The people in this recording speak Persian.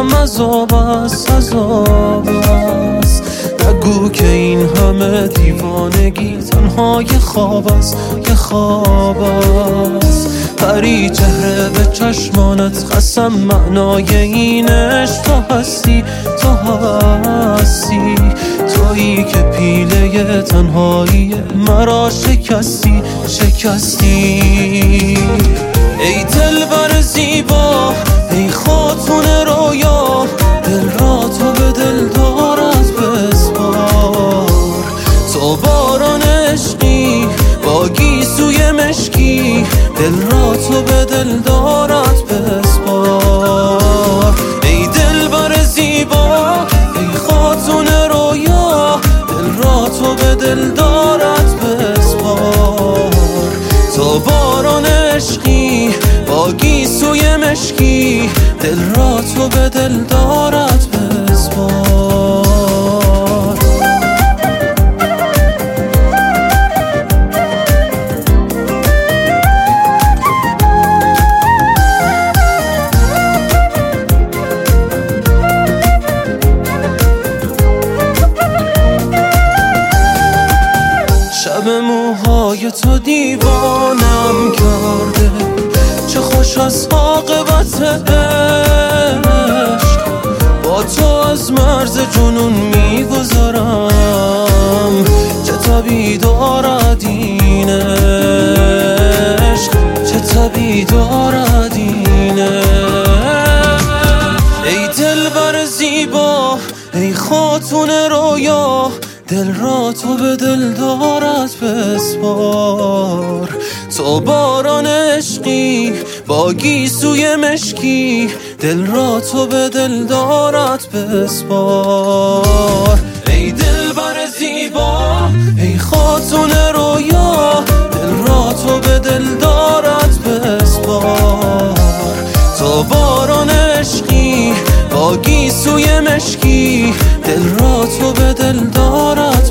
دلم عذاب است نگو که این همه دیوانگی تنها یه خواب است پری چهره به چشمانت قسم معنای این عشق تو هستی تویی که پیله تنهایی مرا شکستی ای دلبر زیبا ای خاتون رویا دل را تو به دل دارد بسپار تو باران عشقی با گیسوی مشکی دل را تو به دل دارد بسپار ای دلبر زیبا ای خاتون رویا دل را تو به دل دارد بسپار تو باران عشقی با گیسوی مشکی دل را تو به دل دارد بسپار شب موهای تو دیوانم کرده چه خوش از عاقبت عشق با تو از مرز جنون میگذرم چه طبیع دارد این عشق چه طبیع دارد این عشق ای دلبر زیبا ای خاتون رویا دل را تو به دل دارد بسپار تو باران عشقی با گیسوی مشکی دل را تو به دل دارد بسپار ای دلبر زیبا ای خاتون رویا دل را تو به دل دارد بسپار تو باران عشقی با گیسوی مشکی دل را تو به دل دارد